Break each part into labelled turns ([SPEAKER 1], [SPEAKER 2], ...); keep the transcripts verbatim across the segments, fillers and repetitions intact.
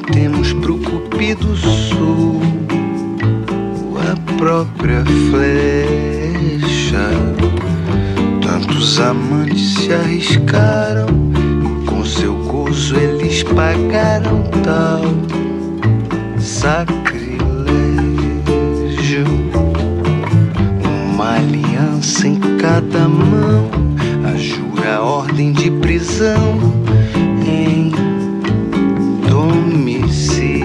[SPEAKER 1] temos pro Cupido Sul a própria flecha. Tantos amantes se arriscaram, com seu gozo eles pagaram tal sacrilégio. Uma aliança em cada mão, a jura a ordem de prisão em domicílio.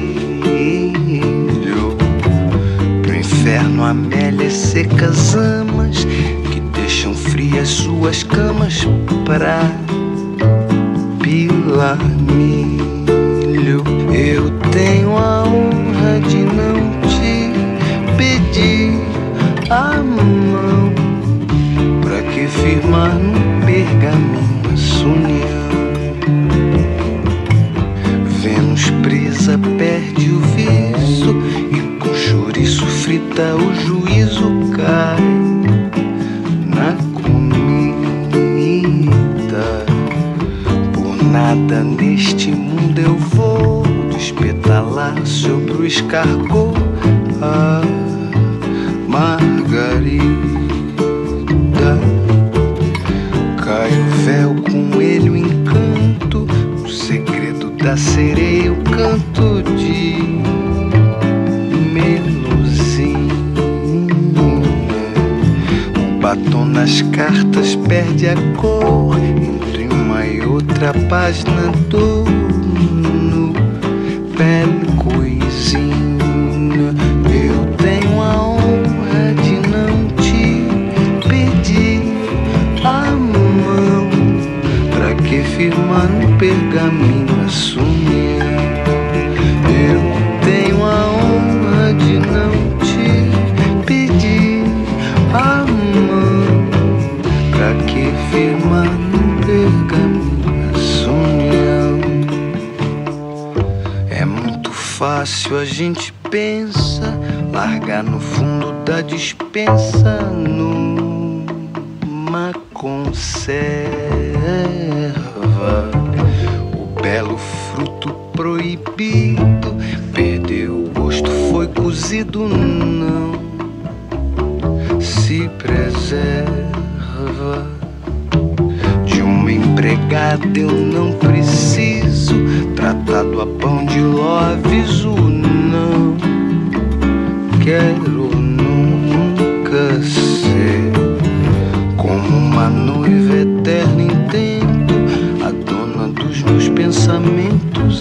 [SPEAKER 1] Pro inferno Amélia secas amas, que deixam frias suas camas pra pilar milho. Eu tenho a honra de não te pedir a mão, pra que firmar no pergaminho essa união. Vênus presa perde o viso, e com chouriço frita o juízo cai na comida. Por nada neste mundo eu vou despetalar sobre o escargot a margarida. Cai o véu com ele o encanto, o segredo da sereia, o canto de meluzinha. O batom nas cartas perde a cor, entre uma e outra página do no pele coisinha. Eu tenho a honra de não te pedir a mão, pra que firmar no pergaminho essa união. Eu tenho a honra de não te pedir a mão, pra que firmar no pergaminho essa união. É muito fácil, a gente pensa, largar no fundo da despensa numa conserva o belo fruto proibido. Perdeu o gosto, foi cozido, não se preserva. De uma empregada eu não preciso, tratado a pão de ló aviso, não quero nunca ser como uma noiva eterna em tempo, a dona dos meus pensamentos.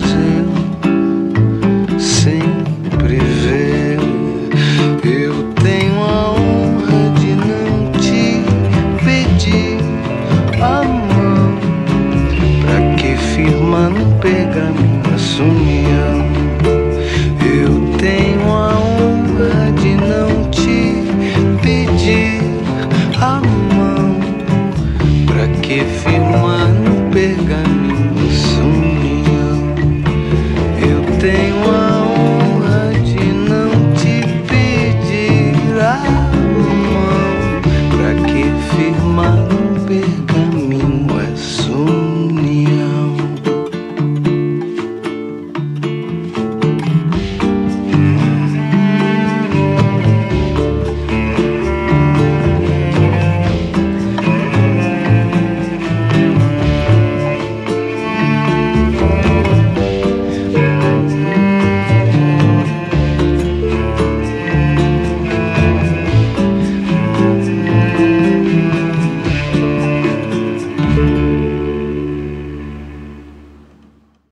[SPEAKER 1] Eu sempre ver. Eu tenho a honra de não te pedir a mão, pra que firmar no pergaminho essa união. Eu tenho a honra de não te pedir a mão, pra que firmar no pergaminho essa união. Eu tenho a